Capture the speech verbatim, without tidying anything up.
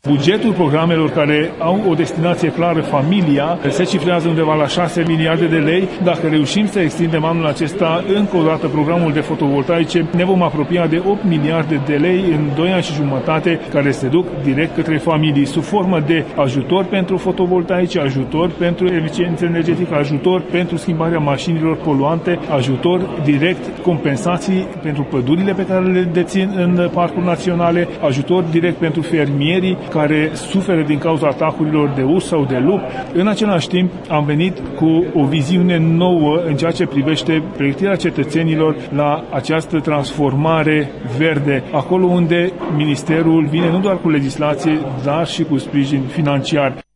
Bugetul programelor care au o destinație clară, familia, se cifrează undeva la șase miliarde de lei. Dacă reușim să extindem anul acesta încă o dată programul de fotovoltaice, ne vom apropia de opt miliarde de lei în doi ani și jumătate, care se duc direct către familii, sub formă de ajutor pentru fotovoltaice, ajutor pentru eficiență energetică, ajutor pentru schimbarea mașinilor poluante, ajutor direct, compensații pentru pădurile pe care le dețin în parcuri naționale, ajutor direct pentru fermierii care suferă din cauza atacurilor de urs sau de lup. În același timp, am venit cu o viziune nouă în ceea ce privește pregătirea cetățenilor la această transformare verde, acolo unde Ministerul vine nu doar cu legislație, dar și cu sprijin financiar.